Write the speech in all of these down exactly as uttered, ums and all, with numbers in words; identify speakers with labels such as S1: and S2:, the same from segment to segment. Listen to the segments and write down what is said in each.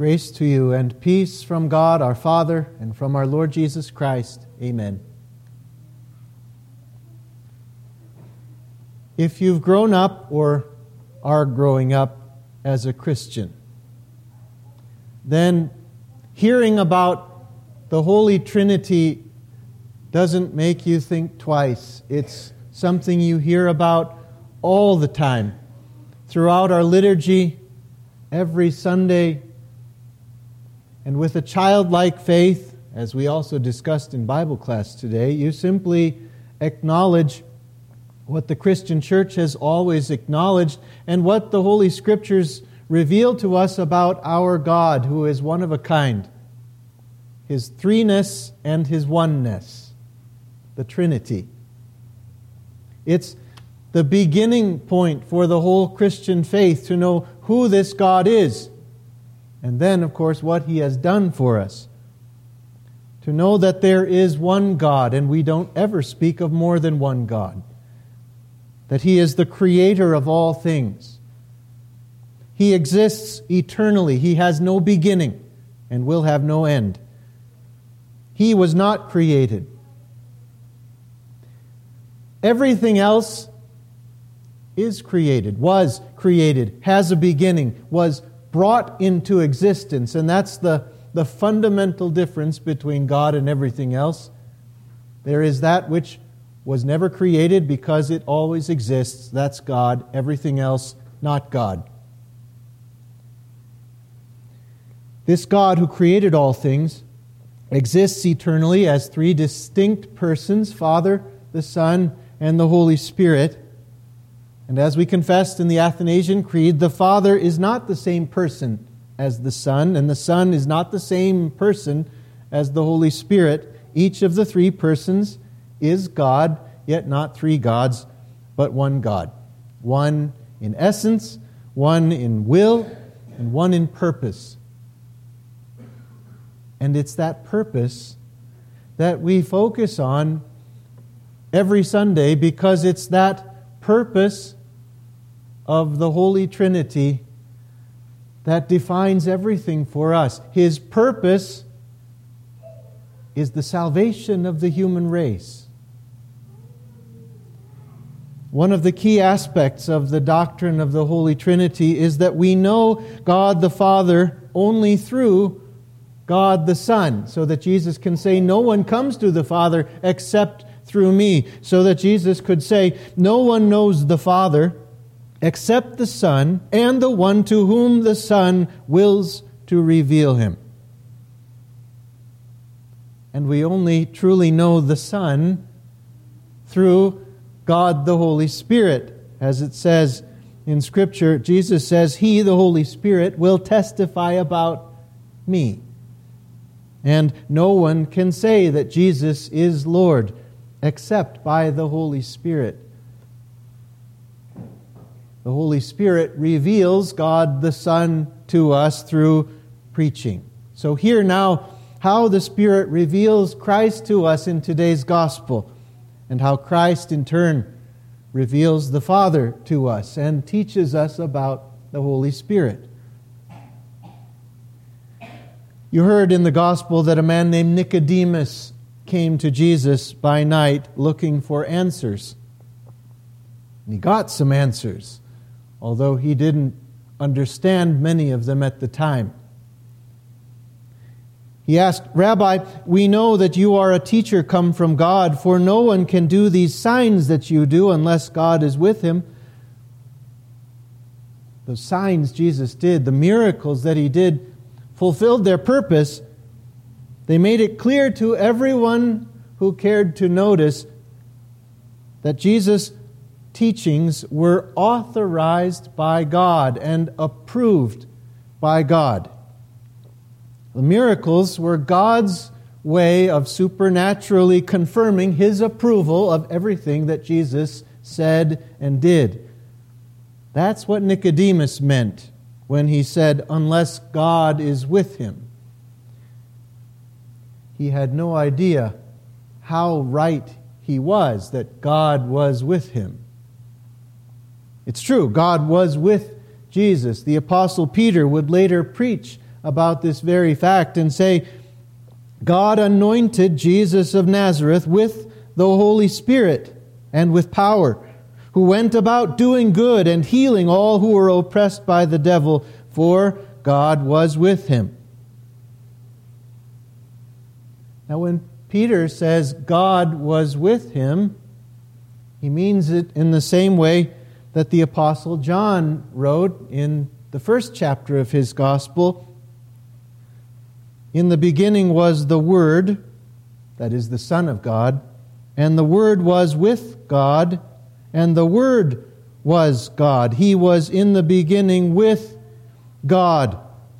S1: Grace to you and peace from God our Father and from our Lord Jesus Christ. Amen. If you've grown up or are growing up as a Christian, then hearing about the Holy Trinity doesn't make you think twice. It's something you hear about all the time. Throughout our liturgy, every Sunday, and with a childlike faith, as we also discussed in Bible class today, you simply acknowledge what the Christian church has always acknowledged and what the Holy Scriptures reveal to us about our God, who is one of a kind. His threeness and His oneness, the Trinity. It's the beginning point for the whole Christian faith to know who this God is. And then, of course, what He has done for us. To know that there is one God, and we don't ever speak of more than one God. That He is the creator of all things. He exists eternally. He has no beginning and will have no end. He was not created. Everything else is created, was created, has a beginning, was brought into existence. And that's the, the fundamental difference between God and everything else. There is that which was never created because it always exists. That's God. Everything else, not God. This God who created all things exists eternally as three distinct persons, Father, the Son, and the Holy Spirit. And as we confessed in the Athanasian Creed, the Father is not the same person as the Son, and the Son is not the same person as the Holy Spirit. Each of the three persons is God, yet not three gods, but one God. One in essence, one in will, and one in purpose. And it's that purpose that we focus on every Sunday, because it's that purpose of the Holy Trinity that defines everything for us. His purpose is the salvation of the human race. One of the key aspects of the doctrine of the Holy Trinity is that we know God the Father only through God the Son, so that Jesus can say, "No one comes to the Father except through me," so that Jesus could say, "No one knows the Father except the Son, and the one to whom the Son wills to reveal Him." And we only truly know the Son through God the Holy Spirit. As it says in Scripture, Jesus says, "He, the Holy Spirit, will testify about me." And no one can say that Jesus is Lord except by the Holy Spirit. The Holy Spirit reveals God the Son to us through preaching. So here now, how the Spirit reveals Christ to us in today's gospel, and how Christ in turn reveals the Father to us and teaches us about the Holy Spirit. You heard in the gospel that a man named Nicodemus came to Jesus by night looking for answers. And he got some answers, although he didn't understand many of them at the time. He asked, "Rabbi, we know that you are a teacher come from God, for no one can do these signs that you do unless God is with him." The signs Jesus did, the miracles that He did, fulfilled their purpose. They made it clear to everyone who cared to notice that Jesus' teachings were authorized by God and approved by God. The miracles were God's way of supernaturally confirming His approval of everything that Jesus said and did. That's what Nicodemus meant when he said, "Unless God is with him." He had no idea how right he was that God was with him. It's true, God was with Jesus. The Apostle Peter would later preach about this very fact and say, God anointed Jesus of Nazareth with the Holy Spirit and with power, who went about doing good and healing all who were oppressed by the devil, for God was with him. Now, when Peter says God was with him, he means it in the same way that the Apostle John wrote in the first chapter of his Gospel. In the beginning was the Word, that is the Son of God, and the Word was with God, and the Word was God. He was in the beginning with God.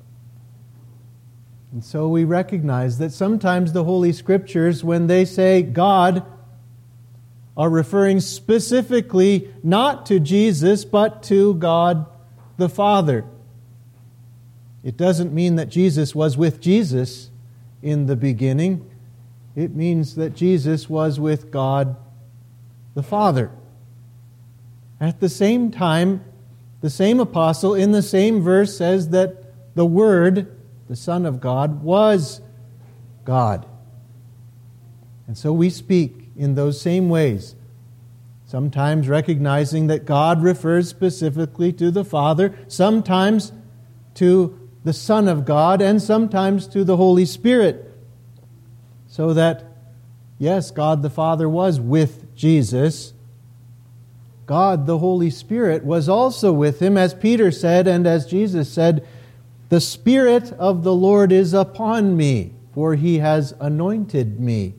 S1: And so we recognize that sometimes the Holy Scriptures, when they say God, are referring specifically not to Jesus, but to God the Father. It doesn't mean that Jesus was with Jesus in the beginning. It means that Jesus was with God the Father. At the same time, the same apostle in the same verse says that the Word, the Son of God, was God. And so we speak in those same ways, sometimes recognizing that God refers specifically to the Father, sometimes to the Son of God, and sometimes to the Holy Spirit. So that, yes, God the Father was with Jesus. God the Holy Spirit was also with him, as Peter said, and as Jesus said, "The Spirit of the Lord is upon me, for He has anointed me."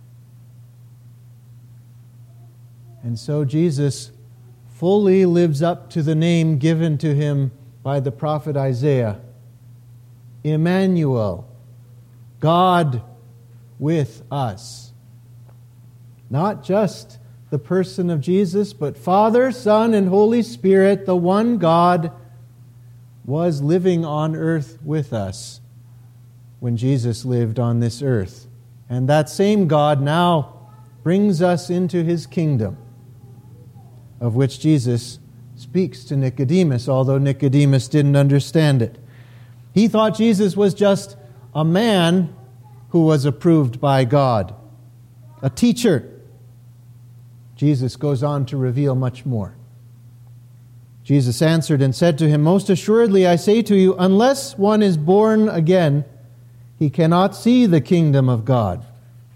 S1: And so Jesus fully lives up to the name given to him by the prophet Isaiah, Emmanuel, God with us. Not just the person of Jesus, but Father, Son, and Holy Spirit, the one God, was living on earth with us when Jesus lived on this earth. And that same God now brings us into His kingdom, of which Jesus speaks to Nicodemus, although Nicodemus didn't understand it. He thought Jesus was just a man who was approved by God, a teacher. Jesus goes on to reveal much more. Jesus answered and said to him, "Most assuredly I say to you, unless one is born again, he cannot see the kingdom of God."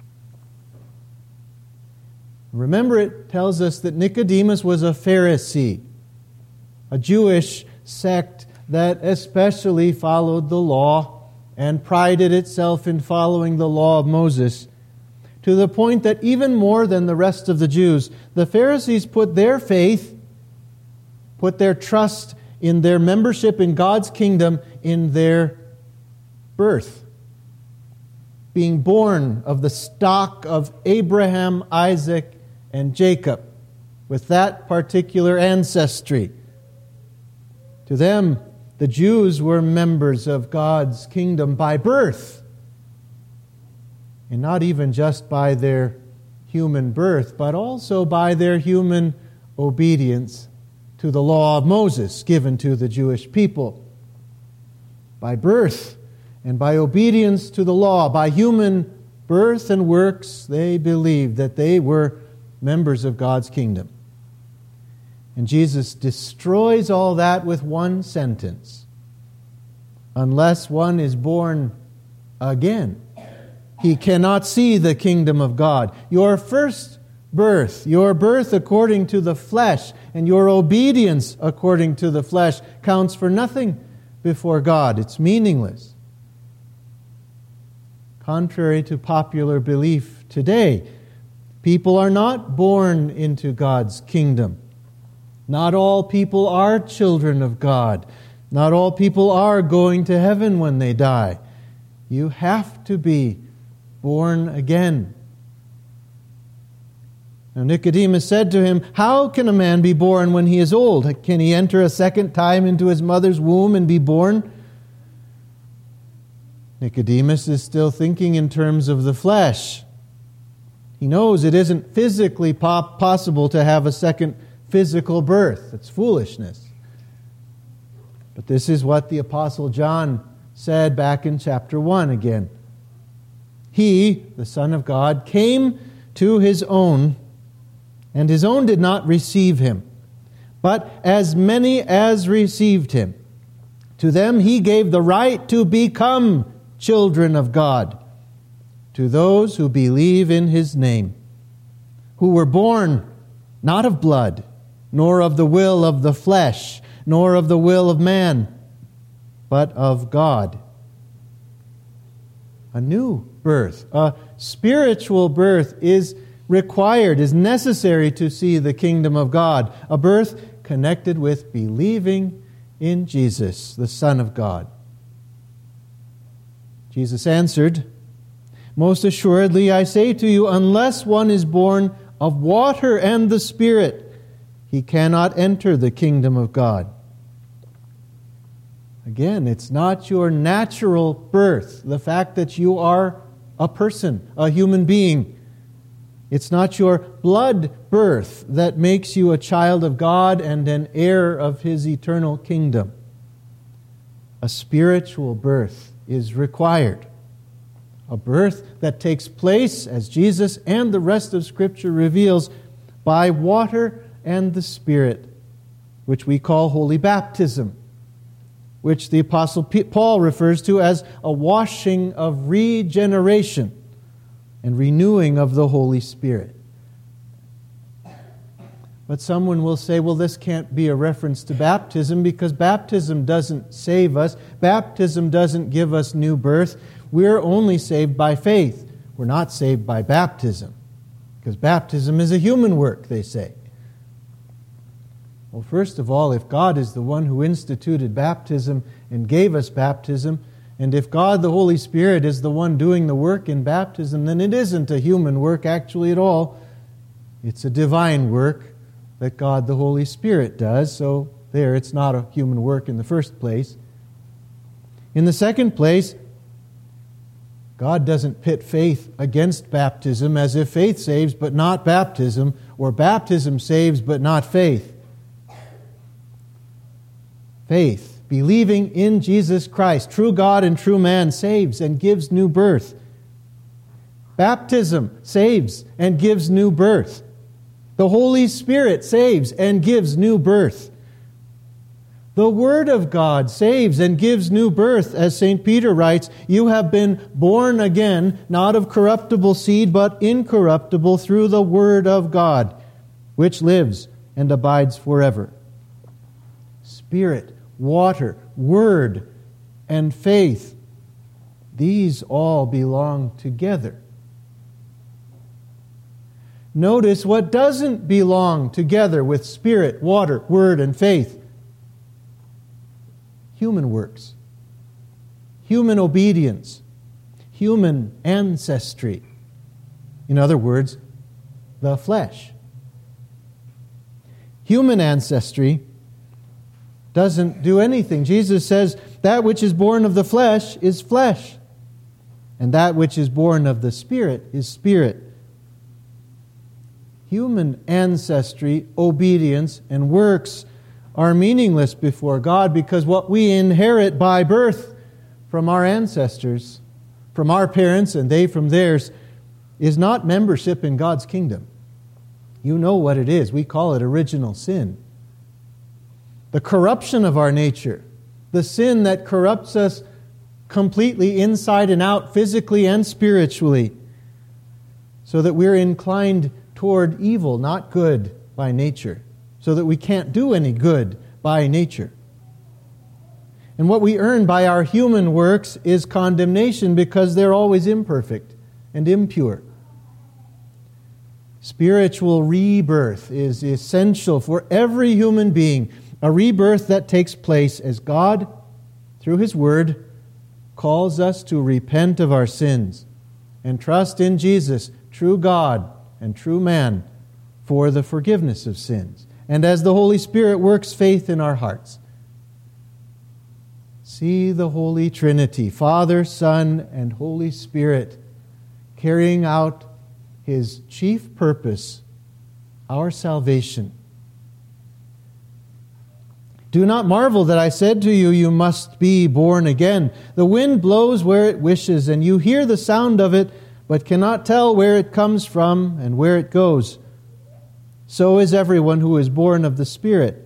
S1: Remember, it tells us that Nicodemus was a Pharisee, a Jewish sect that especially followed the law and prided itself in following the law of Moses, to the point that even more than the rest of the Jews, the Pharisees put their faith, put their trust in their membership in God's kingdom in their birth, being born of the stock of Abraham, Isaac, and Jacob, with that particular ancestry. To them, the Jews were members of God's kingdom by birth, and not even just by their human birth, but also by their human obedience to the law of Moses given to the Jewish people. By birth and by obedience to the law, by human birth and works, they believed that they were members of God's kingdom. And Jesus destroys all that with one sentence. Unless one is born again, he cannot see the kingdom of God. Your first birth, your birth according to the flesh, and your obedience according to the flesh counts for nothing before God. It's meaningless. Contrary to popular belief today, people are not born into God's kingdom. Not all people are children of God. Not all people are going to heaven when they die. You have to be born again. Now Nicodemus said to him, "How can a man be born when he is old? Can he enter a second time into his mother's womb and be born?" Nicodemus is still thinking in terms of the flesh. He knows it isn't physically pop- possible to have a second physical birth. It's foolishness. But this is what the Apostle John said back in chapter one again. He, the Son of God, came to his own, and his own did not receive him. But as many as received him, to them he gave the right to become children of God, to those who believe in his name, who were born not of blood, nor of the will of the flesh, nor of the will of man, but of God. A new birth, a spiritual birth is required, is necessary to see the kingdom of God. A birth connected with believing in Jesus, the Son of God. Jesus answered, "Most assuredly I say to you, unless one is born of water and the Spirit, he cannot enter the kingdom of God." Again, it's not your natural birth, the fact that you are a person, a human being. It's not your blood birth that makes you a child of God and an heir of his eternal kingdom. A spiritual birth is required. A birth that takes place, as Jesus and the rest of Scripture reveals, by water and the Spirit, which we call holy baptism, which the Apostle Paul refers to as a washing of regeneration and renewing of the Holy Spirit. But someone will say, well, this can't be a reference to baptism because baptism doesn't save us. Baptism doesn't give us new birth. We're only saved by faith. We're not saved by baptism because baptism is a human work, they say. Well, first of all, if God is the one who instituted baptism and gave us baptism, and if God the Holy Spirit is the one doing the work in baptism, then it isn't a human work actually at all. It's a divine work that God the Holy Spirit does. So there, it's not a human work in the first place. In the second place, God doesn't pit faith against baptism as if faith saves but not baptism, or baptism saves but not faith. Faith, believing in Jesus Christ, true God and true man, saves and gives new birth. Baptism saves and gives new birth. The Holy Spirit saves and gives new birth. The Word of God saves and gives new birth. As Saint Peter writes, you have been born again, not of corruptible seed, but incorruptible through the Word of God, which lives and abides forever. Spirit, water, Word, and faith, these all belong together. Notice what doesn't belong together with Spirit, water, Word, and faith. Human works, human obedience, human ancestry. In other words, the flesh. Human ancestry doesn't do anything. Jesus says, that which is born of the flesh is flesh, and that which is born of the Spirit is spirit. Human ancestry, obedience, and works are meaningless before God because what we inherit by birth from our ancestors, from our parents and they from theirs, is not membership in God's kingdom. You know what it is. We call it original sin. The corruption of our nature, the sin that corrupts us completely inside and out, physically and spiritually, so that we're inclined toward evil, not good, by nature, so that we can't do any good by nature. And what we earn by our human works is condemnation because they're always imperfect and impure. Spiritual rebirth is essential for every human being, a rebirth that takes place as God, through His Word, calls us to repent of our sins and trust in Jesus, true God and true man, for the forgiveness of sins. And as the Holy Spirit works faith in our hearts, see the Holy Trinity, Father, Son, and Holy Spirit, carrying out His chief purpose, our salvation. Do not marvel that I said to you, you must be born again. The wind blows where it wishes, and you hear the sound of it, but cannot tell where it comes from and where it goes. So is everyone who is born of the Spirit.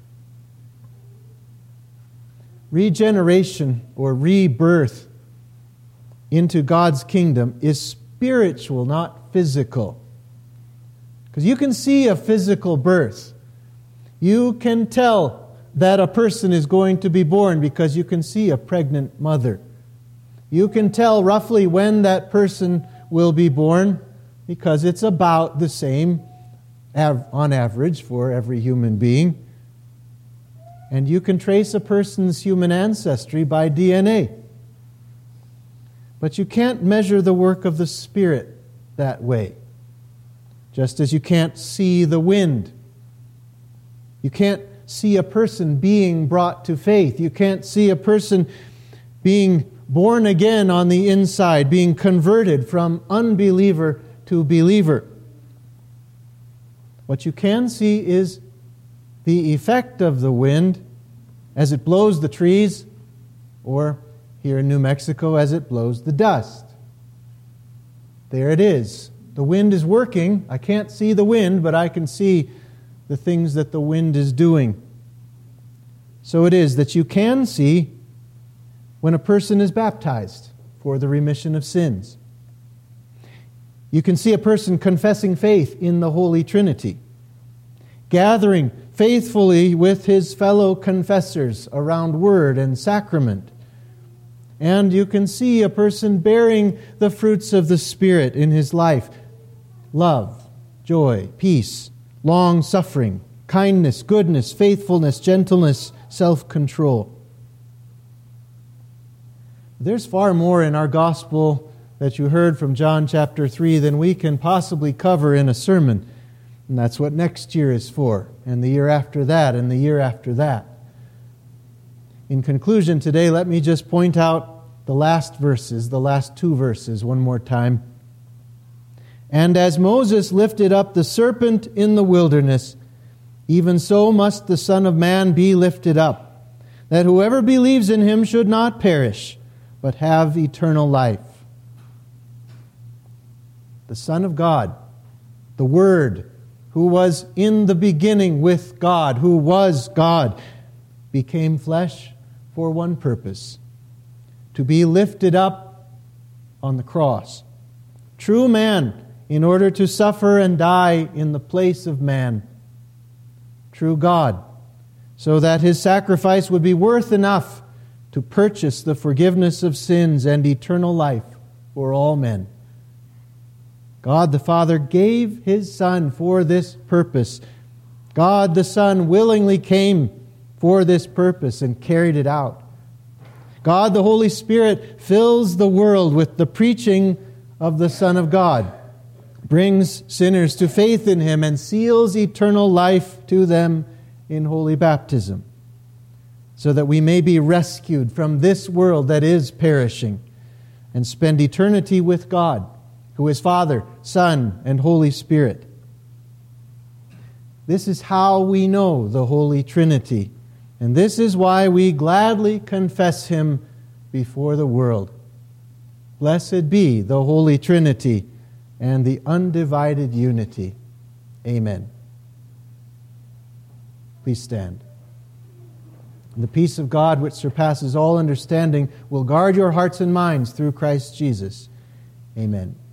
S1: Regeneration or rebirth into God's kingdom is spiritual, not physical. Because you can see a physical birth. You can tell that a person is going to be born because you can see a pregnant mother. You can tell roughly when that person will be born because it's about the same on average for every human being. And you can trace a person's human ancestry by D N A. But you can't measure the work of the Spirit that way. Just as you can't see the wind. You can't see a person being brought to faith. You can't see a person being born again on the inside, being converted from unbeliever to believer. What you can see is the effect of the wind as it blows the trees, or here in New Mexico as it blows the dust. There it is. The wind is working. I can't see the wind, but I can see the things that the wind is doing. So it is that you can see when a person is baptized for the remission of sins. You can see a person confessing faith in the Holy Trinity, gathering faithfully with his fellow confessors around word and sacrament. And you can see a person bearing the fruits of the Spirit in his life: love, joy, peace, long-suffering, kindness, goodness, faithfulness, gentleness, self-control. There's far more in our gospel that you heard from John chapter three than we can possibly cover in a sermon. And that's what next year is for, and the year after that, and the year after that. In conclusion today, let me just point out the last verses, the last two verses, one more time. And as Moses lifted up the serpent in the wilderness, even so must the Son of Man be lifted up, that whoever believes in him should not perish, but have eternal life. The Son of God, the Word, who was in the beginning with God, who was God, became flesh for one purpose: to be lifted up on the cross. True man, in order to suffer and die in the place of man. True God, so that his sacrifice would be worth enough to purchase the forgiveness of sins and eternal life for all men. God the Father gave His Son for this purpose. God the Son willingly came for this purpose and carried it out. God the Holy Spirit fills the world with the preaching of the Son of God, brings sinners to faith in Him, and seals eternal life to them in holy baptism, so that we may be rescued from this world that is perishing and spend eternity with God, who is Father, Son, and Holy Spirit. This is how we know the Holy Trinity, and this is why we gladly confess Him before the world. Blessed be the Holy Trinity and the undivided unity. Amen. Please stand. And the peace of God, which surpasses all understanding, will guard your hearts and minds through Christ Jesus. Amen.